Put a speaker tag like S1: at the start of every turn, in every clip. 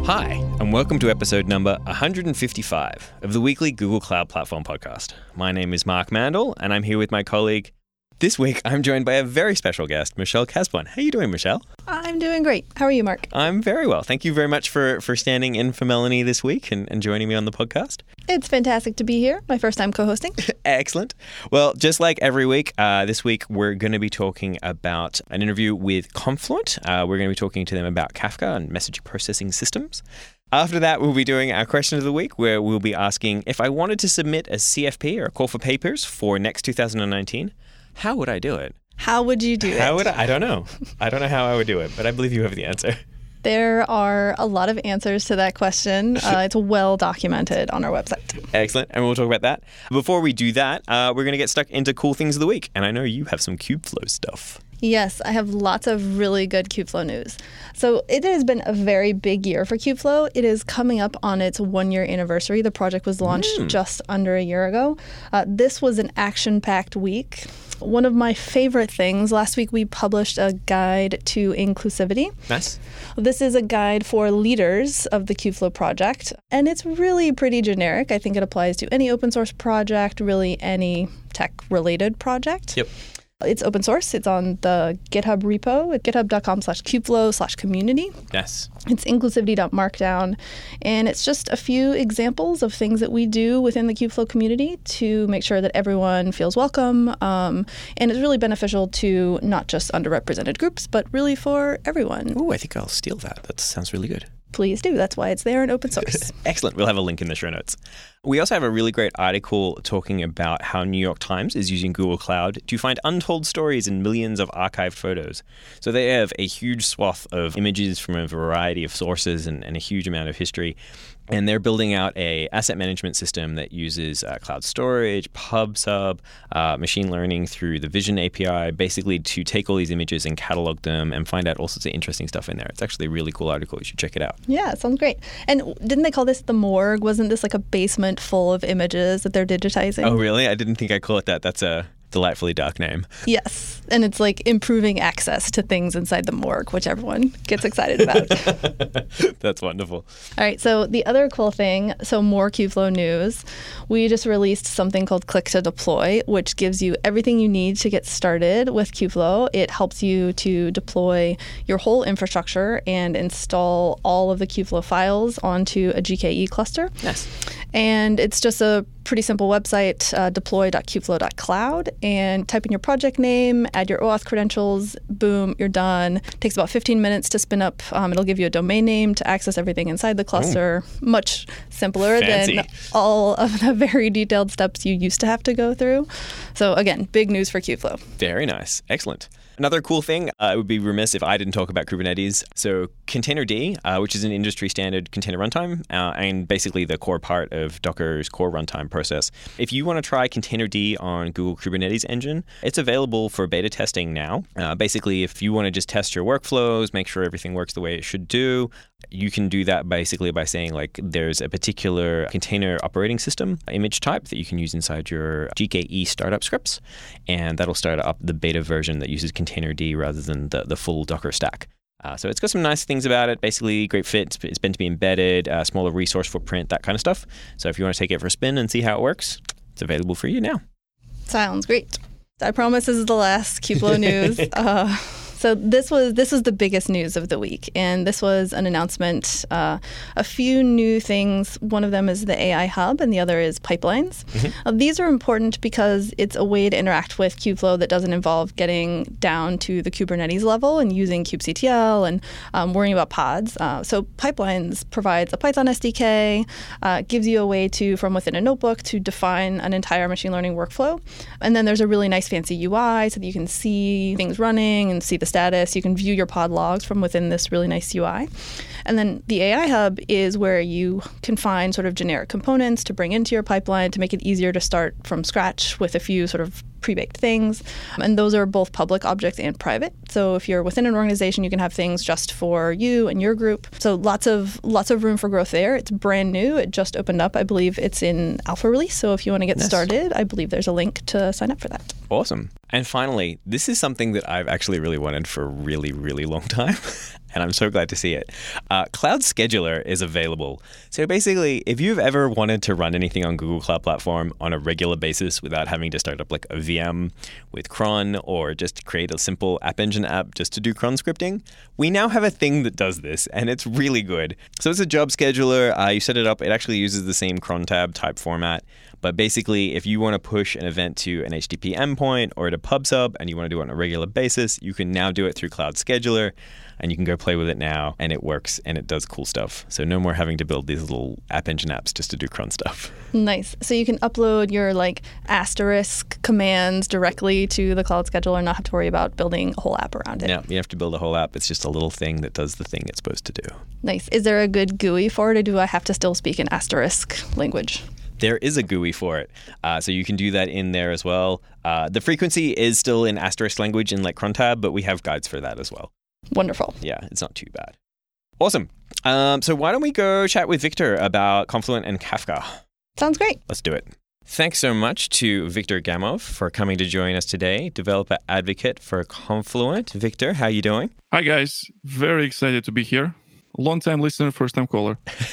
S1: Hi, and welcome to episode number 155 of the weekly Google Cloud Platform podcast. My name is Mark Mandel, and I'm here with my colleague. This week, I'm joined by a very special guest, Michelle Casbon. How are you doing, Michelle?
S2: I'm doing great. How are you, Mark?
S1: I'm very well. Thank you very much for standing in for Melanie this week and joining me on the podcast.
S2: It's fantastic to be here. My first time co-hosting.
S1: Excellent. Well, just like every week, this week we're going to be talking about an interview with Confluent. We're going to be talking to them about Kafka and message processing systems. After that, we'll be doing our question of the week, where we'll be asking, if I wanted to submit a CFP or a call for papers for next 2019, how would I do it?
S2: How would you do it?
S1: I don't know. I don't know how I would do it, but I believe you have the answer.
S2: There are a lot of answers to that question. It's well documented on our website.
S1: Excellent. And we'll talk about that. Before we do that, we're going to get stuck into cool things of the week. And I know you have some Kubeflow stuff.
S2: Yes, I have lots of really good Kubeflow news. So it has been a very big year for Kubeflow. It is coming up on its 1-year anniversary. The project was launched just under a year ago. This was an action-packed week. One of my favorite things, last week we published a guide to inclusivity.
S1: Nice.
S2: This is a guide for leaders of the Kubeflow project, and it's really pretty generic. I think it applies to any open source project, really any tech-related project.
S1: Yep.
S2: It's open source. It's on the GitHub repo at github.com/kubeflow/community.
S1: Yes.
S2: It's inclusivity.markdown. And it's just a few examples of things that we do within the Kubeflow community to make sure that everyone feels welcome. And it's really beneficial to not just underrepresented groups, but really for everyone.
S1: Ooh, I think I'll steal that. That sounds really good.
S2: Please do. That's why it's there in open source.
S1: Excellent. We'll have a link in the show notes. We also have a really great article talking about how New York Times is using Google Cloud to find untold stories and millions of archived photos. So they have a huge swath of images from a variety of sources and a huge amount of history. And they're building out a asset management system that uses cloud storage, PubSub, machine learning through the Vision API, basically to take all these images and catalog them and find out all sorts of interesting stuff in there. It's actually a really cool article. You should check it out.
S2: Yeah, it sounds great. And didn't they call this the morgue? Wasn't this like a basement full of images that they're digitizing?
S1: Oh, really? I didn't think I'd call it that. That's a delightfully dark name.
S2: Yes. And it's like improving access to things inside the morgue, which everyone gets excited about.
S1: That's wonderful.
S2: All right. So the other cool thing, so more Kubeflow news. We just released something called Click to Deploy, which gives you everything you need to get started with Kubeflow. It helps you to deploy your whole infrastructure and install all of the Kubeflow files onto a GKE cluster.
S1: Yes.
S2: And it's just a pretty simple website, deploy.kubeflow.cloud, and type in your project name, add your OAuth credentials, boom, you're done. It takes about 15 minutes to spin up. It'll give you a domain name to access everything inside the cluster. Much simpler than all of the very detailed steps you used to have to go through. So again, big news for Kubeflow.
S1: Very nice. Excellent. Another cool thing, it would be remiss if I didn't talk about Kubernetes. So Containerd, which is an industry standard container runtime, and basically the core part of Docker's core runtime process. If you want to try Containerd on Google Kubernetes Engine, it's available for beta testing now. Basically, if you want to just test your workflows, make sure everything works the way it should do, you can do that basically by saying like there's a particular container operating system image type that you can use inside your GKE startup scripts, and that'll start up the beta version that uses Containerd rather than the full Docker stack. So it's got some nice things about it. Basically, great fit. It's meant to be embedded, smaller resource footprint, that kind of stuff. So if you want to take it for a spin and see how it works, it's available for you now.
S2: Sounds great. I promise this is the last Kubeflow news. So this was the biggest news of the week, and this was an announcement. A few new things. One of them is the AI Hub, and the other is pipelines. Mm-hmm. These are important because it's a way to interact with Kubeflow that doesn't involve getting down to the Kubernetes level and using kubectl and worrying about pods. So pipelines provides a Python SDK, gives you a way to, from within a notebook, to define an entire machine learning workflow. And then there's a really nice fancy UI so that you can see things running and see the status. You can view your pod logs from within this really nice UI. And then the AI Hub is where you can find sort of generic components to bring into your pipeline to make it easier to start from scratch with a few sort of pre-baked things. And those are both public objects and private. So if you're within an organization, you can have things just for you and your group. So lots of room for growth there. It's brand new. It just opened up. I believe it's in alpha release. So if you want to get started, I believe there's a link to sign up for that.
S1: Awesome. And finally, this is something that I've actually really wanted for a really, really long time. and I'm so glad to see it. Cloud Scheduler is available. So basically, if you've ever wanted to run anything on Google Cloud Platform on a regular basis without having to start up like a VM with cron or just create a simple App Engine app just to do cron scripting, we now have a thing that does this, and it's really good. So it's a job scheduler. You set it up. It actually uses the same cron tab type format. But basically, if you want to push an event to an HTTP endpoint or to PubSub and you want to do it on a regular basis, you can now do it through Cloud Scheduler, and you can go play with it now, and it works, and it does cool stuff. So no more having to build these little App Engine apps just to do cron stuff.
S2: Nice. So you can upload your asterisk commands directly to the Cloud Scheduler and not have to worry about building a whole app around it.
S1: Yeah, you have to build a whole app. It's just a little thing that does the thing it's supposed to do.
S2: Nice. Is there a good GUI for it, or do I have to still speak an asterisk language?
S1: There is a GUI for it, so you can do that in there as well. The frequency is still in asterisk language in crontab, but we have guides for that as well.
S2: Wonderful.
S1: Yeah, it's not too bad. Awesome. So why don't we go chat with Victor about Confluent and Kafka?
S2: Sounds great.
S1: Let's do it. Thanks so much to Victor Gamov for coming to join us today, developer advocate for Confluent. Victor, how are you doing?
S3: Hi, guys. Very excited to be here. Long-time listener, first-time caller.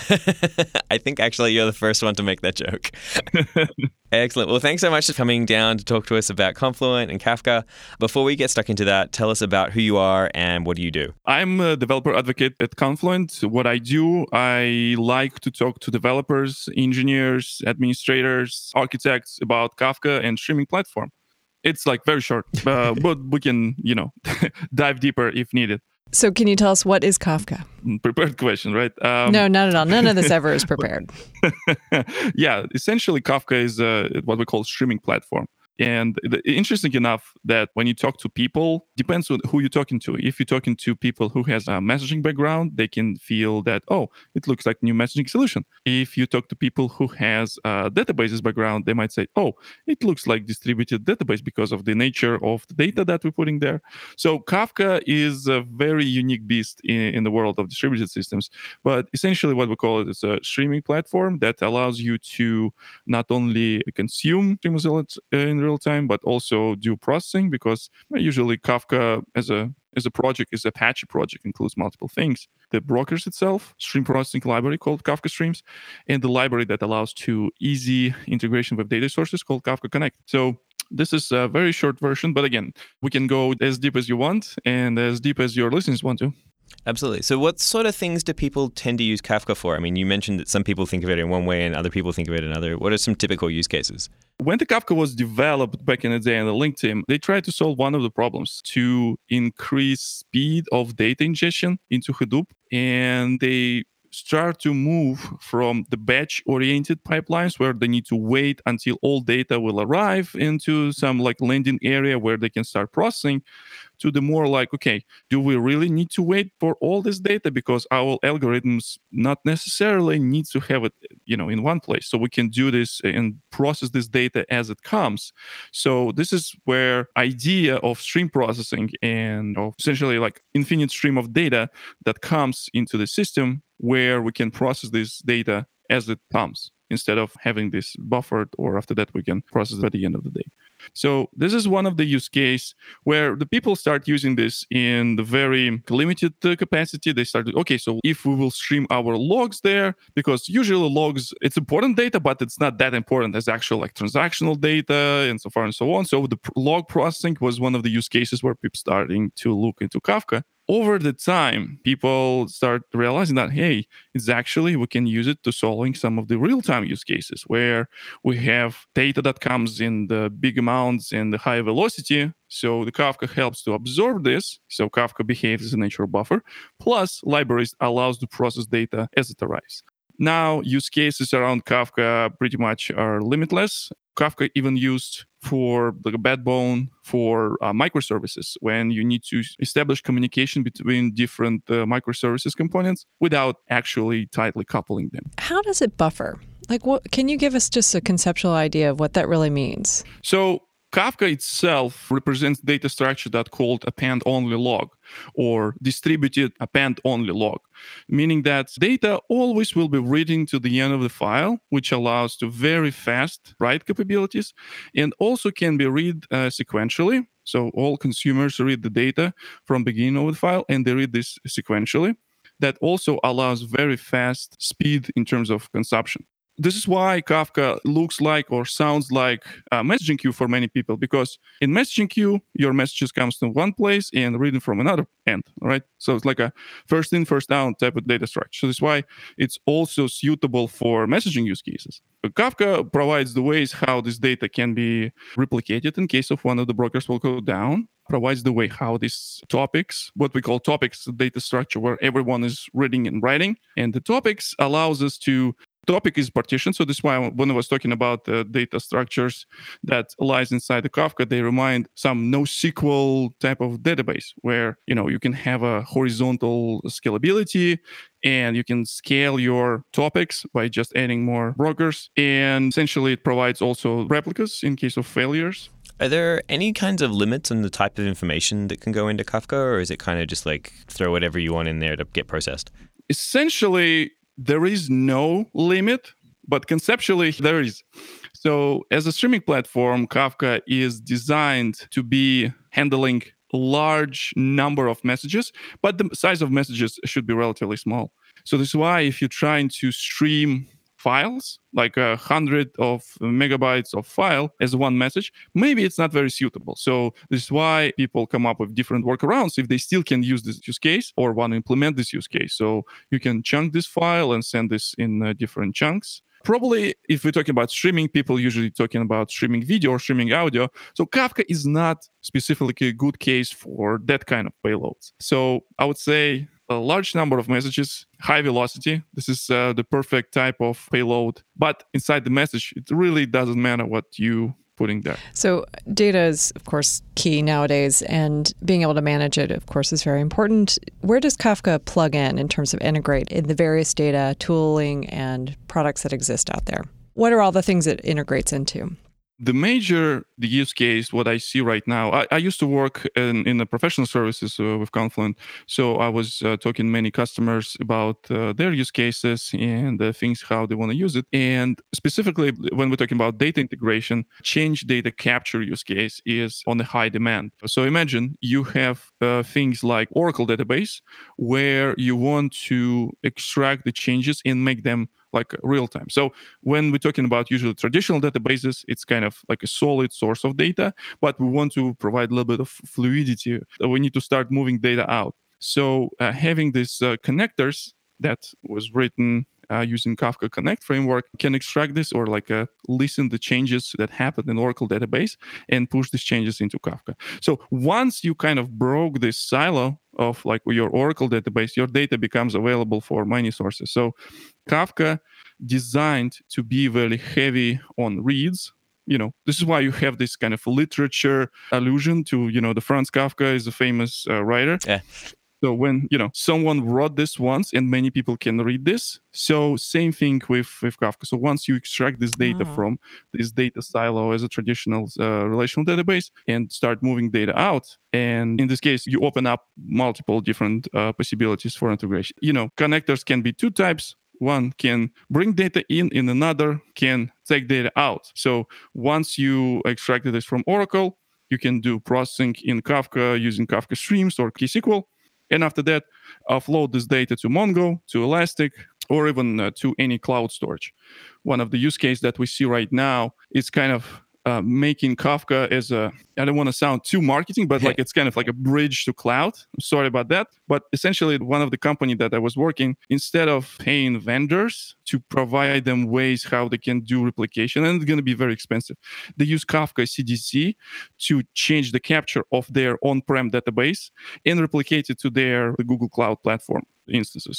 S1: I think actually you're the first one to make that joke. Excellent. Well, thanks so much for coming down to talk to us about Confluent and Kafka. Before we get stuck into that, tell us about who you are and what do you do?
S3: I'm a developer advocate at Confluent. What I do, I like to talk to developers, engineers, administrators, architects about Kafka and streaming platform. It's very short, but we can, dive deeper if needed.
S4: So can you tell us what is Kafka?
S3: Prepared question, right?
S4: No, not at all. None of this ever is prepared.
S3: Yeah, essentially Kafka is what we call streaming platform. And interesting enough that when you talk to people, depends on who you're talking to. If you're talking to people who has a messaging background, they can feel that, oh, it looks like new messaging solution. If you talk to people who has a databases background, they might say, oh, it looks like distributed database because of the nature of the data that we're putting there. So Kafka is a very unique beast in the world of distributed systems. But essentially what we call it is a streaming platform that allows you to not only consume streams in real time, but also do processing, because usually Kafka as a project is Apache project, includes multiple things. The brokers itself, stream processing library called Kafka Streams, and the library that allows to easy integration with data sources called Kafka Connect. So this is a very short version, but again, we can go as deep as you want and as deep as your listeners want to.
S1: Absolutely. So what sort of things do people tend to use Kafka for? I mean, you mentioned that some people think of it in one way and other people think of it in another. What are some typical use cases?
S3: When the Kafka was developed back in the day in the Link team, they tried to solve one of the problems to increase speed of data ingestion into Hadoop. And they start to move from the batch-oriented pipelines where they need to wait until all data will arrive into some landing area where they can start processing, to the more okay, do we really need to wait for all this data? Because our algorithms not necessarily need to have it, in one place. So we can do this and process this data as it comes. So this is where idea of stream processing and of essentially infinite stream of data that comes into the system, where we can process this data as it comes, instead of having this buffered, or after that we can process it at the end of the day. So this is one of the use case where the people start using this in the very limited capacity. They started, okay, so if we will stream our logs there, because usually logs, it's important data, but it's not that important as actual transactional data and so far and so on. So the log processing was one of the use cases where people starting to look into Kafka. Over the time, people start realizing that, hey, it's actually, we can use it to solving some of the real-time use cases where we have data that comes in the big amounts and the high velocity. So the Kafka helps to absorb this. So Kafka behaves as a natural buffer. Plus, libraries allows to process data as it arrives. Now, use cases around Kafka pretty much are limitless. Kafka even used for the backbone for microservices, when you need to establish communication between different microservices components without actually tightly coupling them.
S4: How does it buffer? What can you give us just a conceptual idea of what that really means?
S3: So Kafka itself represents data structure that's called append-only log, or distributed append-only log, meaning that data always will be reading to the end of the file, which allows to very fast write capabilities, and also can be read sequentially. So all consumers read the data from beginning of the file, and they read this sequentially. That also allows very fast speed in terms of consumption. This is why Kafka looks like or sounds like a messaging queue for many people, because in messaging queue, your messages comes to one place and reading from another end, right? So it's like a first in, first out type of data structure. So that's why it's also suitable for messaging use cases. But Kafka provides the ways how this data can be replicated in case of one of the brokers will go down, provides the way how these topics, what we call topics, data structure where everyone is reading and writing. And the topics allows us to topic is partitioned. So this is why when I was talking about the data structures that lies inside the Kafka, they remind some NoSQL type of database where, you can have a horizontal scalability and you can scale your topics by just adding more brokers. And essentially it provides also replicas in case of failures.
S1: Are there any kinds of limits on the type of information that can go into Kafka, or is it kind of just like throw whatever you want in there to get processed?
S3: Essentially, there is no limit, but conceptually there is. So as a streaming platform, Kafka is designed to be handling a large number of messages, but the size of messages should be relatively small. So this is why if you're trying to stream files, like 100 of megabytes of file as one message, maybe it's not very suitable. So this is why people come up with different workarounds if they still can use this use case or want to implement this use case. So you can chunk this file and send this in different chunks. Probably, if we're talking about streaming, people usually talking about streaming video or streaming audio. So Kafka is not specifically a good case for that kind of payloads. So I would say a large number of messages, high velocity. This is the perfect type of payload. But inside the message, it really doesn't matter what you putting there.
S4: So data is, of course, key nowadays, and being able to manage it, of course, is very important. Where does Kafka plug in terms of integrate in the various data tooling and products that exist out there? What are all the things it integrates into?
S3: The major use case, what I see right now, I used to work in the professional services with Confluent. So I was talking to many customers about their use cases and the things, how they want to use it. And specifically, when we're talking about data integration, change data capture use case is on a high demand. So imagine you have things like Oracle database where you want to extract the changes and make them like real time. So when we're talking about usually traditional databases, it's kind of like a solid source of data, but we want to provide a little bit of fluidity. We need to start moving data out. So having these connectors that was written using Kafka Connect framework can extract this or listen the changes that happen in Oracle database and push these changes into Kafka. So once you kind of broke this silo of like your Oracle database, your data becomes available for many sources. So Kafka designed to be very heavy on reads. This is why you have this kind of literature allusion to, the Franz Kafka is a famous writer.
S1: Yeah.
S3: So when, someone wrote this once and many people can read this. So same thing with Kafka. So once you extract this data from this data silo as a traditional relational database and start moving data out, and in this case, you open up multiple different possibilities for integration. Connectors can be two types. One can bring data in, and another can take data out. So once you extracted this from Oracle, you can do processing in Kafka using Kafka Streams or KSQL. And after that, offload this data to Mongo, to Elastic, or even to any cloud storage. One of the use cases that we see right now is kind of making Kafka as I don't want to sound too marketing, but it's kind of like a bridge to cloud. I'm sorry about that. But essentially, one of the company that I was working, instead of paying vendors to provide them ways how they can do replication, and it's going to be very expensive, they use Kafka CDC to change the capture of their on-prem database and replicate it to the Google Cloud Platform instances.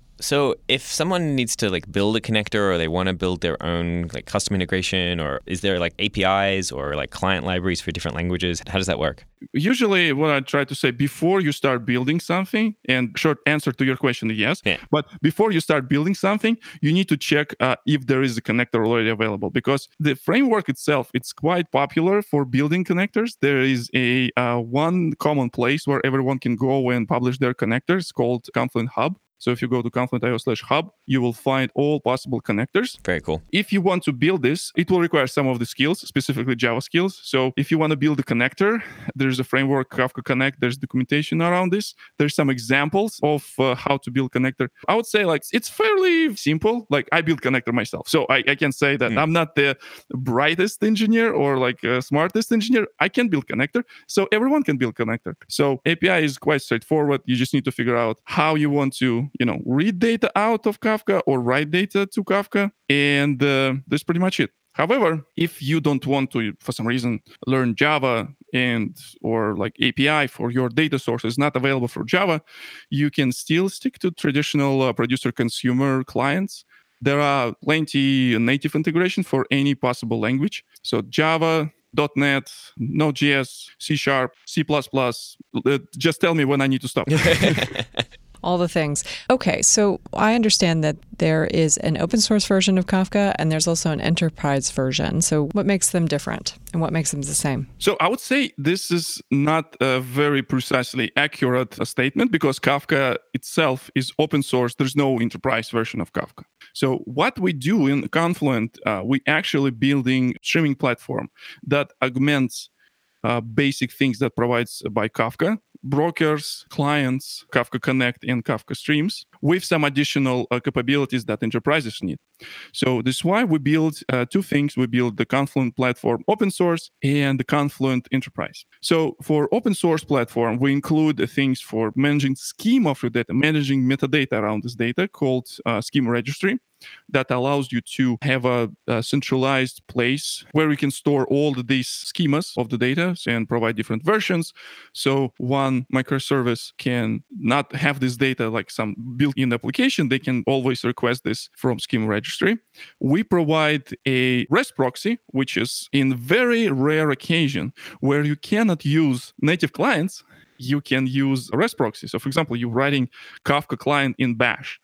S1: So if someone needs to build a connector, or they want to build their own custom integration, or is there APIs or client libraries for different languages? How does that work?
S3: Usually what I try to say before you start building something, and short answer to your question is yes, but before you start building something, you need to check if there is a connector already available, because the framework itself, it's quite popular for building connectors. There is a one common place where everyone can go and publish their connectors called Confluent Hub. So if you go to confluent.io/hub, you will find all possible connectors.
S1: Very cool.
S3: If you want to build this, it will require some of the skills, specifically Java skills. So if you want to build a connector, there's a framework, Kafka Connect. There's documentation around this. There's some examples of how to build connector. I would say like it's fairly simple. Like I build connector myself. So I can say that I'm not the brightest engineer or like smartest engineer. I can build connector. So everyone can build connector. So API is quite straightforward. You just need to figure out how you want to, read data out of Kafka or write data to Kafka. And that's pretty much it. However, if you don't want to, for some reason, learn Java or like API for your data source is not available for Java, you can still stick to traditional producer-consumer clients. There are plenty native integration for any possible language. So Java, .NET, Node.js, C#, C++. Just tell me when I need to stop.
S4: All the things. Okay, so I understand that there is an open source version of Kafka and there's also an enterprise version. So what makes them different and what makes them the same?
S3: So I would say this is not a very precisely accurate statement because Kafka itself is open source. There's no enterprise version of Kafka. So what we do in Confluent, we actually building streaming platform that augments basic things that provides by Kafka, brokers, clients, Kafka Connect, and Kafka Streams, with some additional capabilities that enterprises need. So this is why we build two things. We build the Confluent platform open source and the Confluent enterprise. So for open source platform, we include things for managing schema of your data, managing metadata around this data called schema registry. That allows you to have a centralized place where you can store all these schemas of the data and provide different versions. So one microservice can not have this data like some built-in application. They can always request this from schema registry. We provide a REST proxy, which is in very rare occasion where you cannot use native clients. You can use a REST proxy. So for example, you're writing Kafka client in Bash.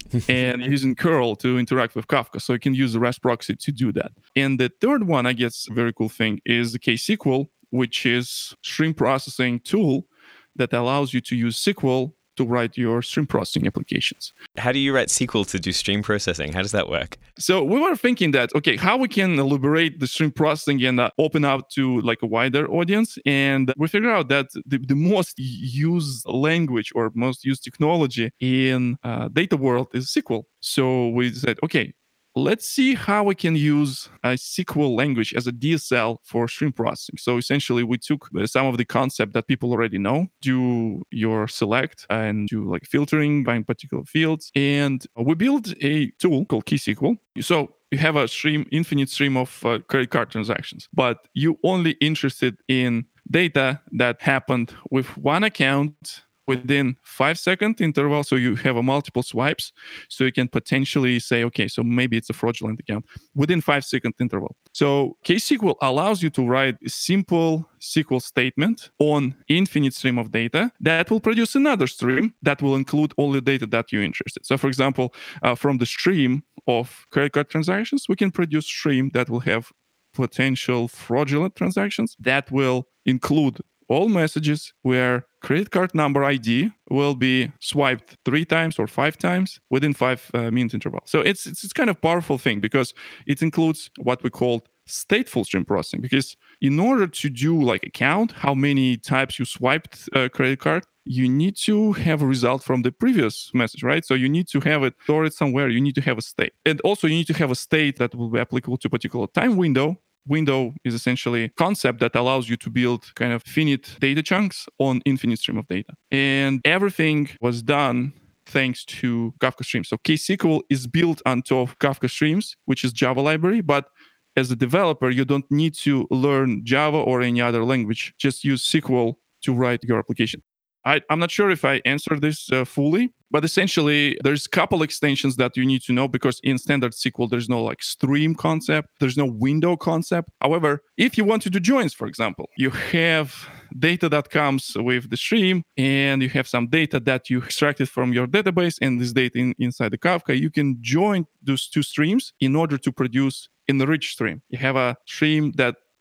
S3: and using curl to interact with Kafka. So you can use the REST proxy to do that. And the third one, I guess, a very cool thing is the KSQL, which is stream processing tool that allows you to use SQL to write your stream processing applications.
S1: How do you write SQL to do stream processing? How does that work?
S3: So we were thinking that, okay, how we can liberate the stream processing and open up to like a wider audience. And we figured out that the most used language or most used technology in data world is SQL. So we said, okay, let's see how we can use a SQL language as a DSL for stream processing. So essentially, we took some of the concept that people already know, do your select and do like filtering by particular fields. And we built a tool called KSQL. So you have a infinite stream of credit card transactions, but you only interested in data that happened with one account within 5-second interval. So you have a multiple swipes. So you can potentially say, okay, so maybe it's a fraudulent account within 5-second interval. So KSQL allows you to write a simple SQL statement on infinite stream of data that will produce another stream that will include all the data that you're interested. So for example, from the stream of credit card transactions, we can produce stream that will have potential fraudulent transactions that will include all messages where credit card number ID will be swiped 3 times or 5 times within 5-minute interval. So it's kind of powerful thing because it includes what we call stateful stream processing. Because in order to do like a count how many times you swiped a credit card, you need to have a result from the previous message, right? So you need to have it stored somewhere. You need to have a state. And also you need to have a state that will be applicable to a particular time window. Window is essentially a concept that allows you to build kind of finite data chunks on infinite stream of data. And everything was done thanks to Kafka Streams. So KSQL is built on top of Kafka Streams, which is Java library. But as a developer, you don't need to learn Java or any other language. Just use SQL to write your application. I'm not sure if I answered this fully, but essentially there's a couple extensions that you need to know because in standard SQL, there's no like stream concept. There's no window concept. However, if you want to do joins, for example, you have data that comes with the stream and you have some data that you extracted from your database and this data inside the Kafka, you can join those two streams in order to produce an enriched stream. You have a stream that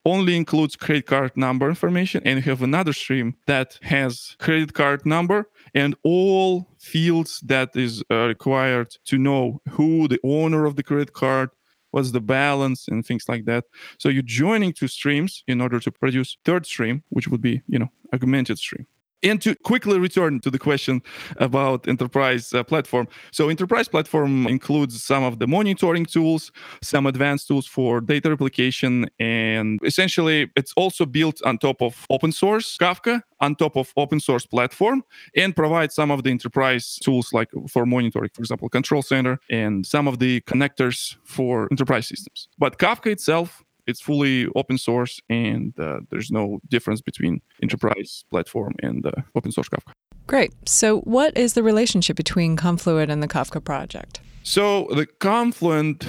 S3: only includes credit card number information, and you have another stream that has credit card number and all fields that is required to know who the owner of the credit card, what's the balance, and things like that. So you're joining two streams in order to produce third stream, which would be, augmented stream. And to quickly return to the question about enterprise platform. So enterprise platform includes some of the monitoring tools, some advanced tools for data replication, and essentially it's also built on top of open source Kafka, on top of open source platform, and provides some of the enterprise tools like for monitoring, for example, Control Center, and some of the connectors for enterprise systems. But Kafka itself, it's fully open source, and there's no difference between enterprise platform and open source Kafka.
S4: Great. So what is the relationship between Confluent and the Kafka project?
S3: So the Confluent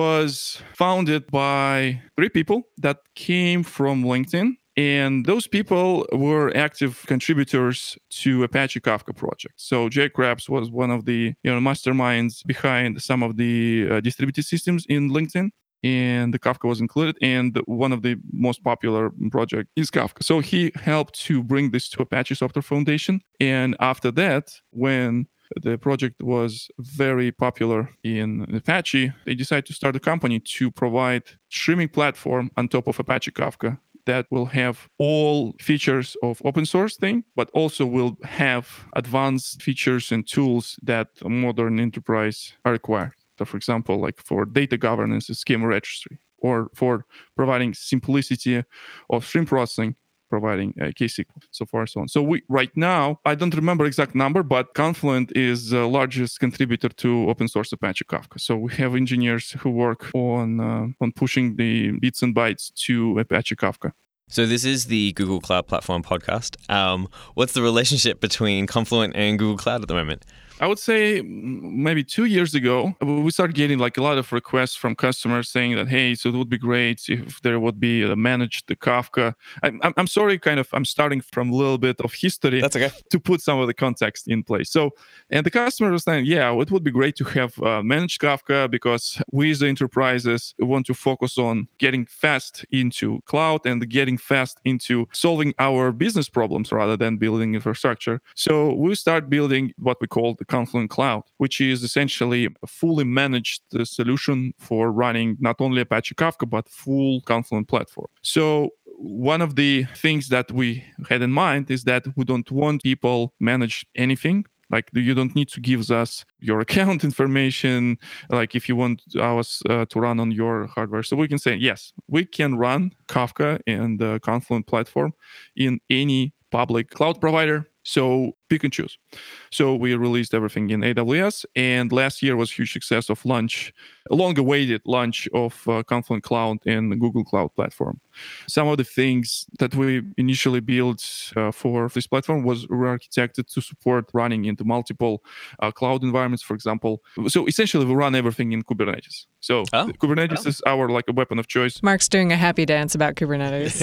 S3: was founded by 3 people that came from LinkedIn. And those people were active contributors to Apache Kafka project. So Jay Krabs was one of the masterminds behind some of the distributed systems in LinkedIn. And the Kafka was included, and one of the most popular project is Kafka. So he helped to bring this to Apache Software Foundation. And after that, when the project was very popular in Apache, they decided to start a company to provide streaming platform on top of Apache Kafka that will have all features of open source thing, but also will have advanced features and tools that a modern enterprise are required. So for example, like for data governance, a schema registry, or for providing simplicity of stream processing, providing KSQL, so far and so on. So we right now, I don't remember exact number, but Confluent is the largest contributor to open source Apache Kafka. So we have engineers who work on pushing the bits and bytes to Apache Kafka.
S1: So this is the Google Cloud Platform podcast. What's the relationship between Confluent and Google Cloud at the moment?
S3: I would say maybe 2 years ago, we started getting like a lot of requests from customers saying that, hey, so it would be great if there would be a managed Kafka. I'm sorry, I'm starting from a little bit of history.
S1: That's okay.
S3: To put some of the context in place. So, and the customer was saying, yeah, it would be great to have managed Kafka because we as enterprises want to focus on getting fast into cloud and getting fast into solving our business problems rather than building infrastructure. So we start building what we call the Confluent Cloud, which is essentially a fully managed solution for running not only Apache Kafka, but full Confluent platform. So one of the things that we had in mind is that we don't want people manage anything. Like you don't need to give us your account information, like if you want us to run on your hardware. So we can say, yes, we can run Kafka and the Confluent platform in any public cloud provider. So pick and choose. So we released everything in AWS, and last year was a huge success of launch, a long-awaited launch of Confluent Cloud and the Google Cloud Platform. Some of the things that we initially built for this platform was re-architected to support running into multiple cloud environments, for example. So essentially, we run everything in Kubernetes. So Kubernetes is our like a weapon of choice.
S4: Mark's doing a happy dance about Kubernetes.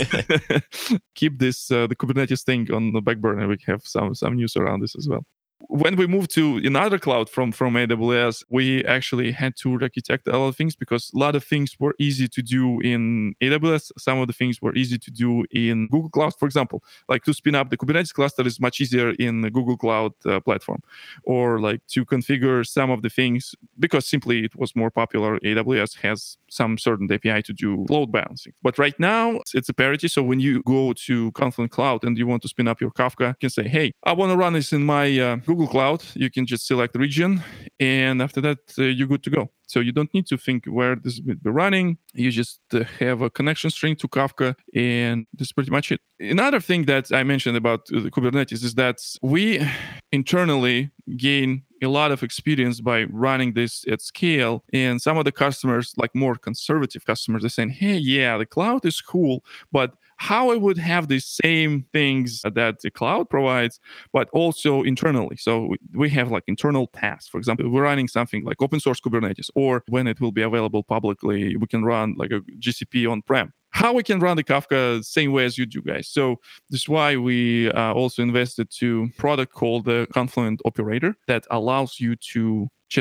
S3: Keep this the Kubernetes thing on the back burner. We have some news around this as well. When we moved to another cloud from AWS, we actually had to architect a lot of things because a lot of things were easy to do in AWS. Some of the things were easy to do in Google Cloud. For example, like to spin up the Kubernetes cluster is much easier in the Google Cloud platform, or like to configure some of the things because simply it was more popular. AWS has some certain API to do load balancing. But right now it's a parity. So when you go to Confluent Cloud and you want to spin up your Kafka, you can say, hey, I want to run this in my Google Cloud. You can just select region, and after that, you're good to go. So you don't need to think where this will be running. You just have a connection string to Kafka, and that's pretty much it. Another thing that I mentioned about the Kubernetes is that we internally gain a lot of experience by running this at scale. And some of the customers, like more conservative customers, are saying, hey, yeah, the cloud is cool, but how I would have the same things that the cloud provides, but also internally. So we have like internal tasks. For example, we're running something like open source Kubernetes, or when it will be available publicly, we can run like a GCP on-prem. How we can run the Kafka the same way as you do, guys. So this is why we also invested to a product called the Confluent Operator that allows you to just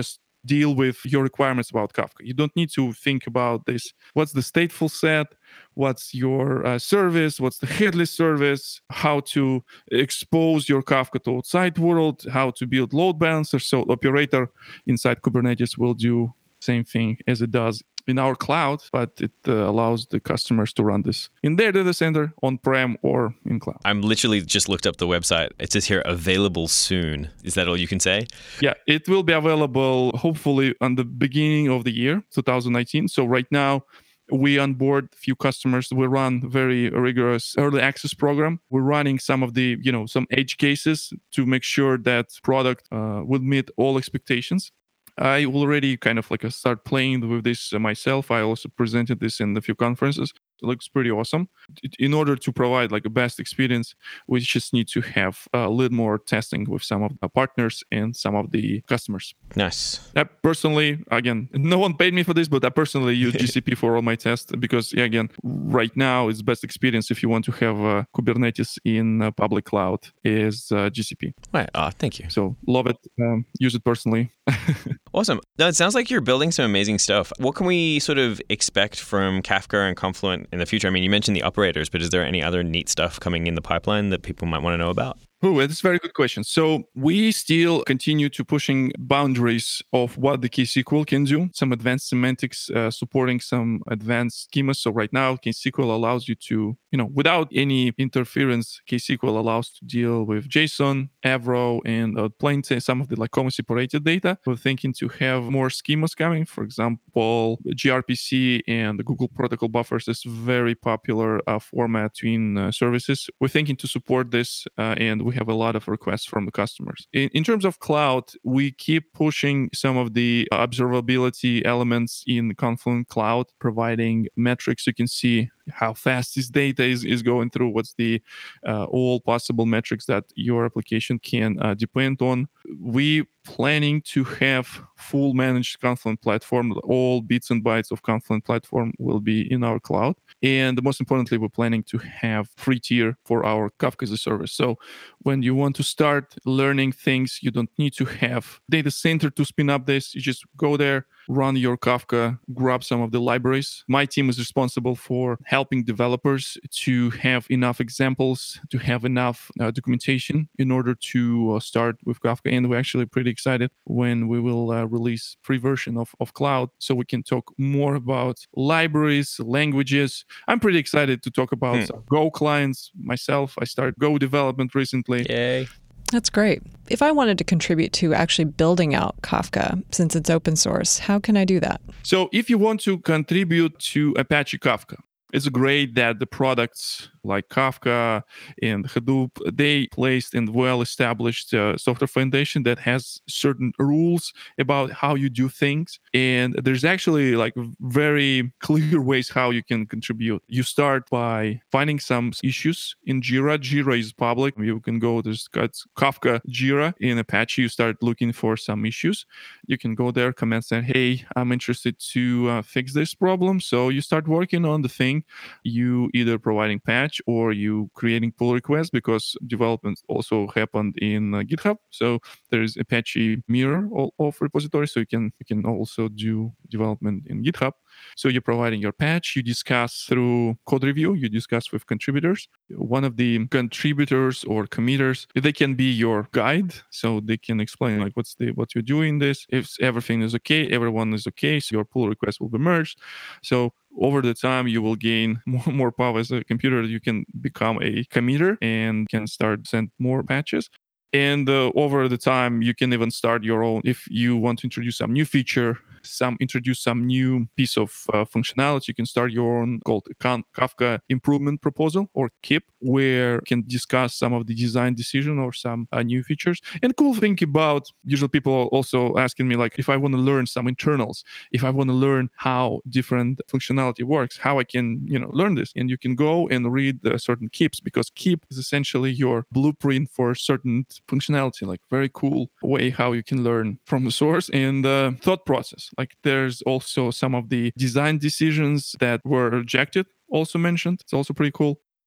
S3: deal with your requirements about Kafka. You don't need to think about this. What's the stateful set? What's your service? What's the headless service? How to expose your Kafka to outside world? How to build load balancers? So operator inside Kubernetes will do same thing as it does in our cloud, but it allows the customers to run this in their data center, on-prem, or in cloud.
S1: I'm literally just looked up the website. It says here, available soon. Is that all you can say?
S3: Yeah, it will be available hopefully on the beginning of the year, 2019. So right now, we onboard a few customers. We run very rigorous early access program. We're running some of the, some edge cases to make sure that product will meet all expectations. I already kind of start playing with this myself. I also presented this in a few conferences. It looks pretty awesome. In order to provide a best experience, we just need to have a little more testing with some of the partners and some of the customers.
S1: Nice.
S3: I personally, again, no one paid me for this, but I personally use GCP for all my tests because, again, right now it's best experience if you want to have Kubernetes in public cloud is GCP.
S1: Right. Thank you.
S3: So love it. Use it personally.
S1: Awesome. Now, it sounds like you're building some amazing stuff. What can we sort of expect from Kafka and Confluent in the future? I mean, you mentioned the operators, but is there any other neat stuff coming in the pipeline that people might want to know about?
S3: Oh, that's a very good question. So we still continue to pushing boundaries of what the KSQL can do, some advanced semantics, supporting some advanced schemas. So right now, KSQL allows you to, without any interference, KSQL allows to deal with JSON, Avro, and plain some of the comma-separated data. We're thinking to have more schemas coming. For example, gRPC and the Google Protocol Buffers is very popular format between services. We're thinking to support this, and we have a lot of requests from the customers. In terms of cloud, we keep pushing some of the observability elements in Confluent Cloud, providing metrics. You can see how fast this data is going through, what's the all possible metrics that your application can depend on. We planning to have full managed Confluent platform. All bits and bytes of Confluent platform will be in our cloud. And most importantly, we're planning to have free tier for our Kafka as a service. So when you want to start learning things, you don't need to have data center to spin up this. You just go there, run your Kafka, grab some of the libraries. My team is responsible for helping developers to have enough examples, to have enough documentation in order to start with Kafka. And we're actually pretty excited when we will release free version of Cloud, so we can talk more about libraries, languages. I'm pretty excited to talk about some Go clients myself. I started Go development recently.
S1: Yay.
S4: That's great. If I wanted to contribute to actually building out Kafka, since it's open source, how can I do that?
S3: So if you want to contribute to Apache Kafka, it's great that the products like Kafka and Hadoop, they placed in well-established software foundation that has certain rules about how you do things. And there's actually very clear ways how you can contribute. You start by finding some issues in Jira. Jira is public. You can go, there's Kafka Jira in Apache. You start looking for some issues. You can go there, comment, say, hey, I'm interested to fix this problem. So you start working on the thing. You either providing patch or you creating pull requests, because development also happened in GitHub. So there is Apache mirror of repository, so you can also do development in GitHub. So you're providing your patch. You discuss through code review. You discuss with contributors. One of the contributors or committers, they can be your guide, so they can explain what you're doing. This, if everything is okay, everyone is okay, so your pull request will be merged. So over the time, you will gain more power as a computer. You can become a committer and can start send more patches. And over the time, you can even start your own. If you want to introduce some new feature, introduce some new piece of functionality, you can start your own called Kafka improvement proposal, or KIP, where you can discuss some of the design decision or some new features. And cool thing about, usually people are also asking me, if I want to learn some internals, if I want to learn how different functionality works, how I can learn this. And you can go and read certain KIPs, because KIP is essentially your blueprint for certain functionality, very cool way how you can learn from the source and thought process. There's also some of the design decisions that were rejected also mentioned. It's also pretty cool.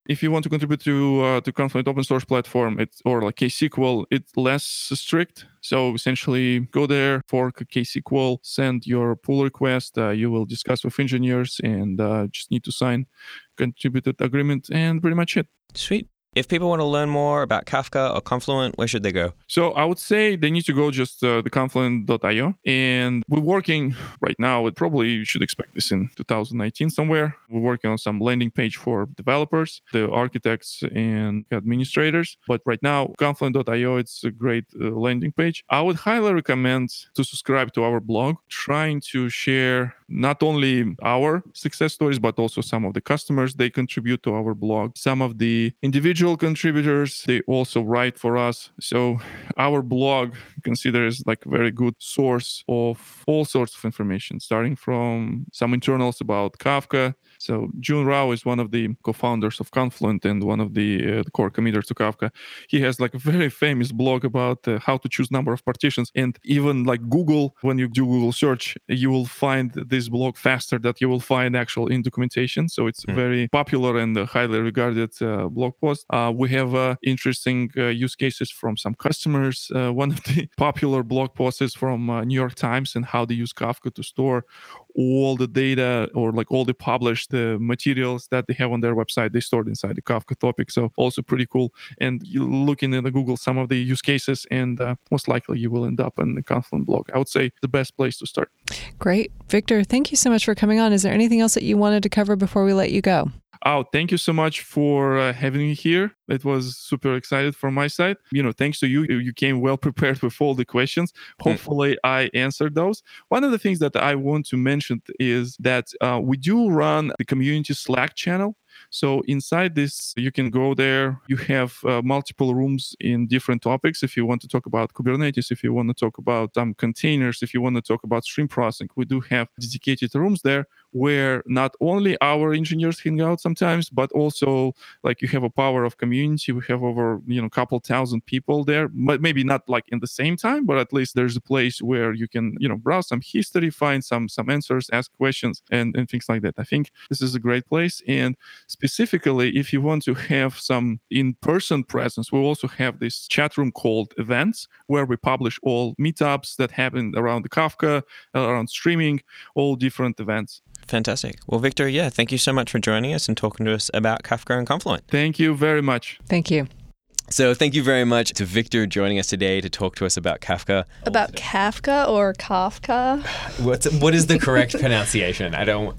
S3: If you want to contribute to Confluent open source platform, or like KSQL, it's less strict. So essentially, go there, fork KSQL, send your pull request. You will discuss with engineers and just need to sign contributed agreement, and pretty much it.
S1: Sweet. If people want to learn more about Kafka or Confluent, where should they go?
S3: So I would say they need to go just the confluent.io. And we're working right now, probably you should expect this in 2019 somewhere. We're working on some landing page for developers, the architects and administrators. But right now, confluent.io, it's a great landing page. I would highly recommend to subscribe to our blog, trying to share not only our success stories, but also some of the customers they contribute to our blog. Some of the individual contributors, they also write for us. So our blog considers like a very good source of all sorts of information, starting from some internals about Kafka. So Jun Rao is one of the co-founders of Confluent and one of the core committers to Kafka. He has like a very famous blog about how to choose number of partitions. And even like Google, when you do Google search, you will find this blog faster than you will find actual in documentation. So it's very popular and highly regarded blog post. We have interesting use cases from some customers. One of the popular blog posts is from New York Times and how they use Kafka to store all the data or like all the published materials that they have on their website. They stored inside the Kafka topic. So also pretty cool. And you looking in the Google some of the use cases, and most likely you will end up in the Confluent blog. I would say the best place to start.
S4: Great. Victor, thank you so much for coming on. Is there anything else that you wanted to cover before we let you go?
S3: Oh, thank you so much for having me here. It was super excited from my side. Thanks to you. You came well prepared with all the questions. Hopefully I answered those. One of the things that I want to mention is that we do run the community Slack channel. So inside this, you can go there. You have multiple rooms in different topics. If you want to talk about Kubernetes, if you want to talk about containers, if you want to talk about stream processing, we do have dedicated rooms there where not only our engineers hang out sometimes, but also like you have a power of community. We have over, a couple thousand people there, but maybe not like in the same time, but at least there's a place where you can, browse some history, find some answers, ask questions and things like that. I think this is a great place. And specifically, if you want to have some in-person presence, we also have this chat room called Events, where we publish all meetups that happen around the Kafka, around streaming, all different events.
S1: Fantastic. Well, Victor, thank you so much for joining us and talking to us about Kafka and Confluent.
S3: Thank you very much.
S4: Thank you.
S1: So thank you very much to Victor joining us today to talk to us about Kafka.
S2: About Kafka or Kafka?
S1: What is the correct pronunciation?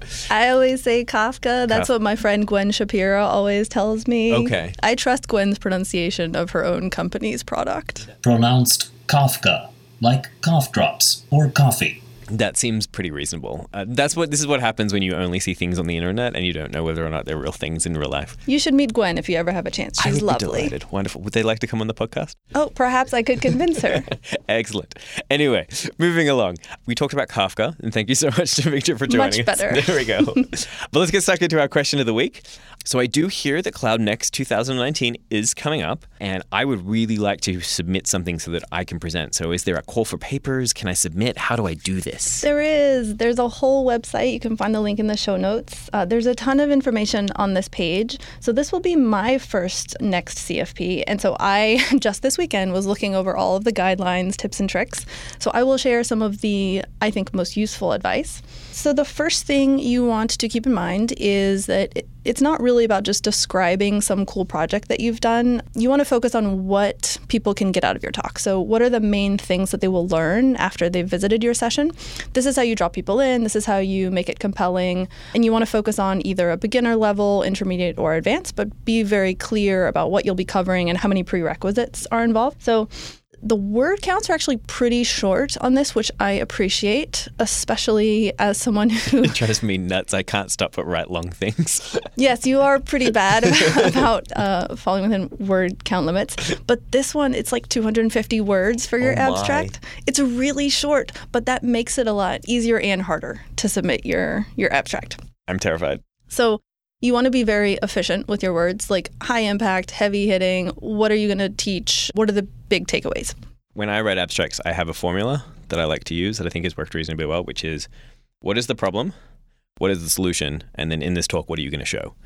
S2: I always say Kafka. That's what my friend Gwen Shapiro always tells me.
S1: Okay.
S2: I trust Gwen's pronunciation of her own company's product.
S5: Pronounced Kafka, like cough drops or coffee.
S1: That seems pretty reasonable. This is what happens when you only see things on the internet and you don't know whether or not they're real things in real life.
S2: You should meet Gwen if you ever have a chance. She's lovely.
S1: Be delighted. Wonderful. Would they like to come on the podcast?
S2: Oh, perhaps I could convince her.
S1: Excellent. Anyway, moving along. We talked about Kafka, and thank you so much to Victor for joining
S2: us. Much better.
S1: There we go. But let's get stuck into our question of the week. So I do hear that Cloud Next 2019 is coming up, and I would really like to submit something so that I can present. So is there a call for papers? Can I submit? How do I do this?
S2: There is. There's a whole website. You can find the link in the show notes. There's a ton of information on this page. So this will be my first Next CFP. And so I, just this weekend, was looking over all of the guidelines, tips, and tricks. So I will share some of the, I think, most useful advice. So the first thing you want to keep in mind is that it's not really about just describing some cool project that you've done. You want to focus on what people can get out of your talk. So what are the main things that they will learn after they've visited your session? This is how you draw people in. This is how you make it compelling. And you want to focus on either a beginner level, intermediate, or advanced, but be very clear about what you'll be covering and how many prerequisites are involved. So the word counts are actually pretty short on this, which I appreciate, especially as someone who...
S1: It drives me nuts. I can't stop but write long things.
S2: Yes, you are pretty bad about falling within word count limits. But this one, it's like 250 words for your abstract. It's really short, but that makes it a lot easier and harder to submit your abstract.
S1: I'm terrified.
S2: So you want to be very efficient with your words, like high impact, heavy hitting. What are you going to teach? What are the big takeaways?
S1: When I write abstracts, I have a formula that I like to use that I think has worked reasonably well, which is, what is the problem? What is the solution? And then in this talk, what are you going to show?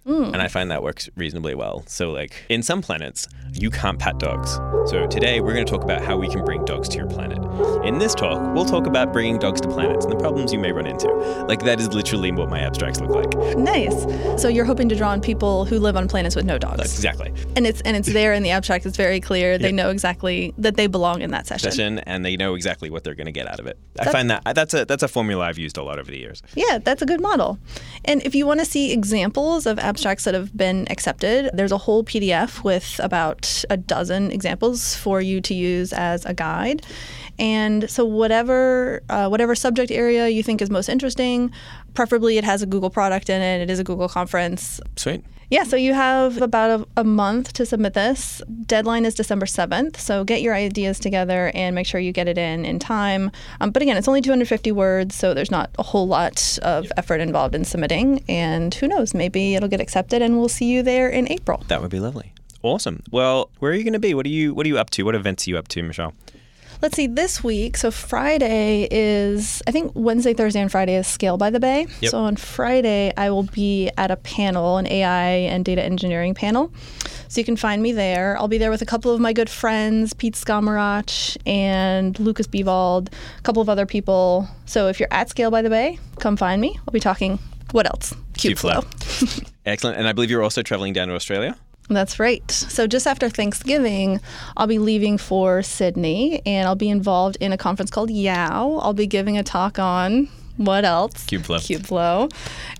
S1: And I find that works reasonably well. So like in some planets, you can't pet dogs. So today we're going to talk about how we can bring dogs to your planet. In this talk, we'll talk about bringing dogs to planets and the problems you may run into. Like that is literally what my abstracts look like.
S2: Nice. So you're hoping to draw on people who live on planets with no dogs.
S1: Exactly.
S2: And it's there in the abstract. It's very clear. They know exactly that they belong in that session.
S1: And they know exactly what they're going to get out of it. I find that's a formula I've used a lot over the years.
S2: Yeah, that's a good model. And if you want to see examples of abstracts that have been accepted, there's a whole PDF with about a dozen examples for you to use as a guide. And so whatever subject area you think is most interesting, preferably it has a Google product in it. It is a Google conference.
S1: Sweet.
S2: Yeah, so you have about a month to submit this. Deadline is December 7th, so get your ideas together and make sure you get it in time. But again, it's only 250 words, so there's not a whole lot of effort involved in submitting. And who knows, maybe it'll get accepted and we'll see you there in April.
S1: That would be lovely. Awesome. Well, where are you going to be? What are you up to? What events are you up to, Michelle?
S2: Let's see, this week, so Friday is, I think Wednesday, Thursday, and Friday is Scale by the Bay.
S1: Yep.
S2: So on Friday, I will be at a panel, an AI and data engineering panel. So you can find me there. I'll be there with a couple of my good friends, Pete Skamarach and Lucas Bevald, a couple of other people. So if you're at Scale by the Bay, come find me. I'll be talking, what else? Kubeflow.
S1: Excellent. And I believe you're also traveling down to Australia?
S2: That's right. So just after Thanksgiving, I'll be leaving for Sydney, and I'll be involved in a conference called YOW. I'll be giving a talk on what else? Kubeflow.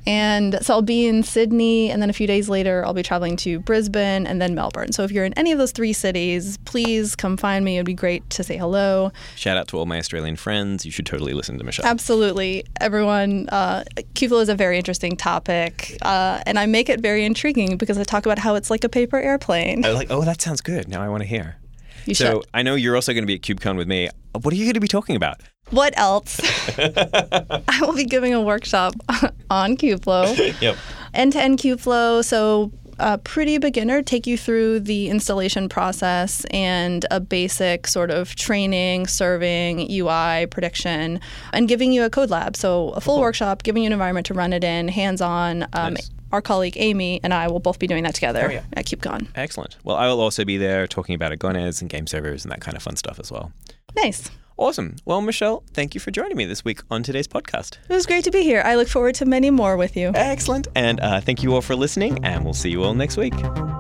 S2: And so I'll be in Sydney, and then a few days later, I'll be traveling to Brisbane and then Melbourne. So if you're in any of those three cities, please come find me. It would be great to say hello.
S1: Shout out to all my Australian friends. You should totally listen to Michelle.
S2: Absolutely. Everyone, Kubeflow is a very interesting topic, and I make it very intriguing because I talk about how it's like a paper airplane.
S1: I was like, oh, that sounds good. Now I want to hear.
S2: You
S1: so
S2: should.
S1: I know you're also going to be at KubeCon with me. What are you going to be talking about?
S2: What else? I will be giving a workshop on Kubeflow.
S1: Yep.
S2: End-to-end Kubeflow. So pretty beginner, take you through the installation process and a basic sort of training, serving, UI, prediction, and giving you a code lab. So a full workshop, giving you an environment to run it in, hands-on.
S1: Nice.
S2: Our colleague Amy and I will both be doing that together at KubeCon.
S1: Excellent. Well, I will also be there talking about Agones and game servers and that kind of fun stuff as well.
S2: Nice.
S1: Awesome. Well, Michelle, thank you for joining me this week on today's podcast.
S2: It was great to be here. I look forward to many more with you.
S1: Excellent. And thank you all for listening, and we'll see you all next week.